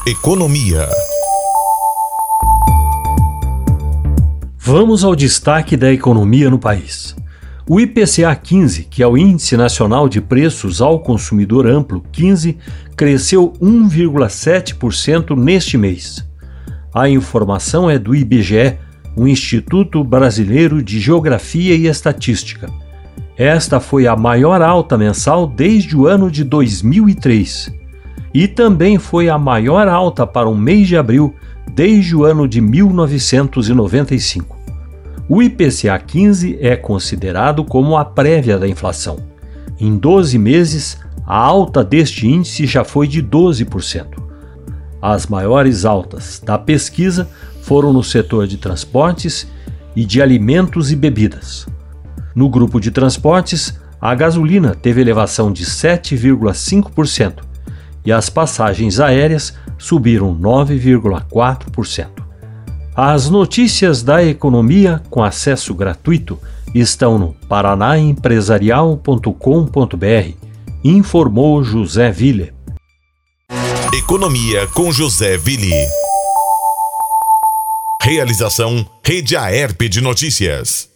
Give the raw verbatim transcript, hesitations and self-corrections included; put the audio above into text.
Economia. Vamos ao destaque da economia no país. O I P C A quinze, que é o Índice Nacional de Preços ao Consumidor Amplo quinze, cresceu um vírgula sete por cento neste mês. A informação é do I B G E, o Instituto Brasileiro de Geografia e Estatística. Esta foi a maior alta mensal desde o ano de dois mil e três. E também foi a maior alta para o mês de abril desde o ano de mil novecentos e noventa e cinco. O I P C A quinze é considerado como a prévia da inflação. Em doze meses, a alta deste índice já foi de doze por cento. As maiores altas da pesquisa foram no setor de transportes e de alimentos e bebidas. No grupo de transportes, a gasolina teve elevação de sete vírgula cinco por cento e as passagens aéreas subiram nove vírgula quatro por cento. As notícias da economia com acesso gratuito estão no paraná empresarial ponto com ponto br, informou José Ville. Economia com José Ville. Realização Rede Aerp de Notícias.